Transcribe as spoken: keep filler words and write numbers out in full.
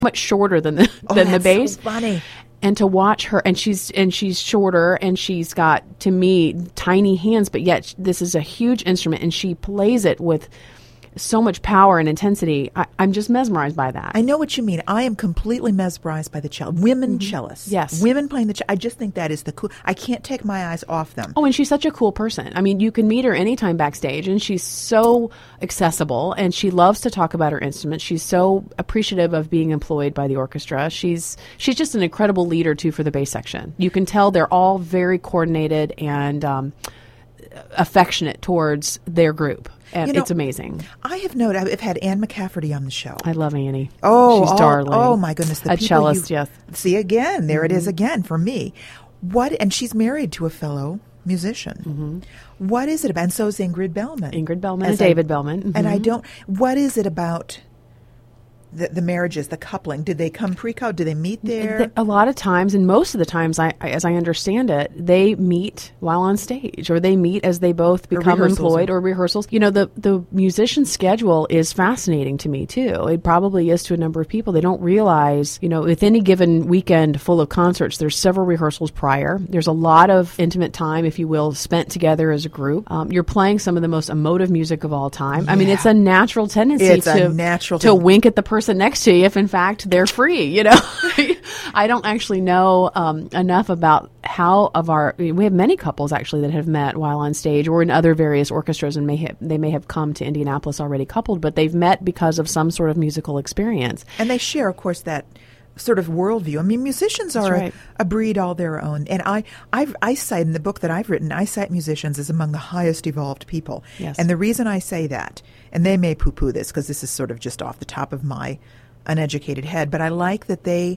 much shorter than the Oh, than the that's bass. so funny. And to watch her, and she's and she's shorter, and she's got, to me, tiny hands, but yet this is a huge instrument, and she plays it with so much power and intensity. I, I'm just mesmerized by that. I know what you mean. I am completely mesmerized by the cello. Women cellists. Yes. Women playing the cello. I just think that is the cool. I can't take my eyes off them. Oh, and she's such a cool person. I mean, you can meet her anytime backstage, and she's so accessible, and she loves to talk about her instrument. She's so appreciative of being employed by the orchestra. She's she's just an incredible leader, too, for the bass section. You can tell they're all very coordinated and um, affectionate towards their group. And You know, it's amazing. I have noted, I've had Anne McCafferty on the show. I love Annie. Oh, she's oh, darling. Oh, my goodness. The a people cellist, you- yes. See, again, there it is again for me. What? And she's married to a fellow musician. Mm-hmm. What is it about? And so is Ingrid Bellman. Ingrid Bellman As and I- David Bellman. Mhm. And I don't, what is it about the, the marriages, the coupling? Did they come pre-co? Did they meet there? Th- A lot of times, and most of the times, I, I, as I understand it, they meet while on stage, or they meet as they both become rehearsals. employed, or rehearsals. You know, the the musician schedule is fascinating to me too. It probably is to a number of people. They don't realize, you know, with any given weekend full of concerts, there's several rehearsals prior. There's a lot of intimate time, if you will, spent together as a group. Um, you're playing some of the most emotive music of all time. I mean, it's a natural tendency It's a to natural to thing. wink at the person next to you if in fact they're free, you know. I don't actually know um, enough about how of our, we have many couples actually that have met while on stage or in other various orchestras, and may have, they may have come to Indianapolis already coupled, but they've met because of some sort of musical experience. And they share, of course, that sort of worldview. I mean, musicians are right. a, a breed all their own. And I, I've, I cite in the book that I've written, I cite musicians as among the highest evolved people. Yes. And the reason I say that, and they may poo-poo this because this is sort of just off the top of my uneducated head, but I like that they